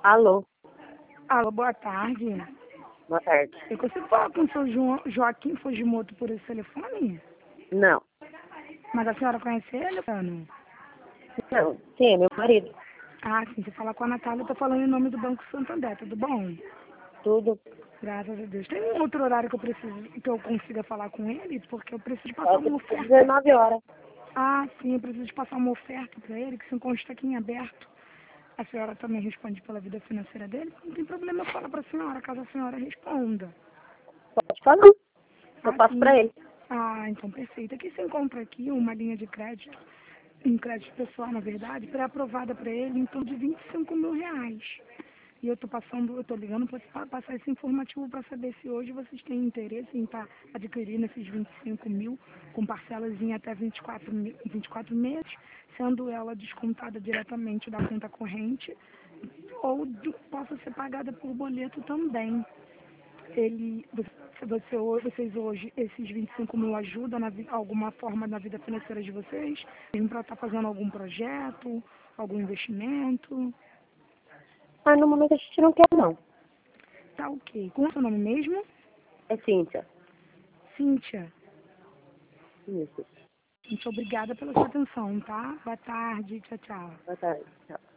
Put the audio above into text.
Alô, Alô, boa tarde. boa tarde. Eu consigo falar com o seu Joaquim Fujimoto por esse telefone? Não, Mas a senhora conhece ele, Luciano? não, sim, é meu marido. Ah, sim, você fala com a Natália, eu tô falando em nome do Banco Santander, tudo bom? Tudo. Graças a Deus. Tem um outro horário que eu consiga falar com ele? Porque eu preciso passar Pode uma ser oferta. 19 horas. Ah, sim, eu preciso de passar uma oferta para ele, que se encontra aqui em aberto. A senhora também responde pela vida financeira dele? Não tem problema, fala para a senhora, caso a senhora responda. Pode falar. Eu Ah, passo sim. pra ele. Ah, então perfeito. Aqui você encontra aqui uma linha de crédito, um crédito pessoal, na verdade, pré-aprovada para ele em torno de R$ 25.000. E eu tô ligando para passar esse informativo para saber se hoje vocês têm interesse em estar adquirindo esses 25 mil com parcelas em até 24 meses, sendo ela descontada diretamente da conta corrente ou possa ser pagada por boleto também. Vocês hoje, esses 25 mil ajudam alguma forma na vida financeira de vocês? Mesmo para estar fazendo algum projeto, algum investimento? Mas no momento a gente não quer, não. Tá ok. Como é o seu nome mesmo? É Cíntia. Cíntia. Isso. Muito obrigada pela sua atenção, tá? Boa tarde. Tchau, tchau. Boa tarde. Tchau.